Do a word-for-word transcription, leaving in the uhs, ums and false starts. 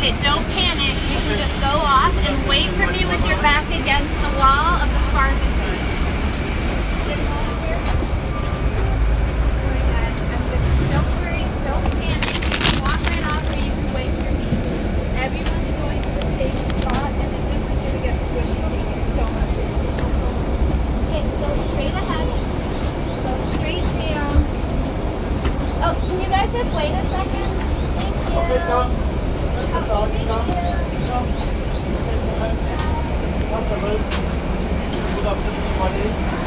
Okay, don't panic. You can just go off and wait for me with your back against the wall of the pharmacy. Don't worry, don't panic. You can walk right off or you can wait for me. Everyone's going to the same spot and it just is going to get squishy. Thank you so much for your patience. Okay, go straight ahead. Go straight down. Oh, can you guys just wait a second? Thank you. Okay, come. Oh, thank you. Come. Come. Come.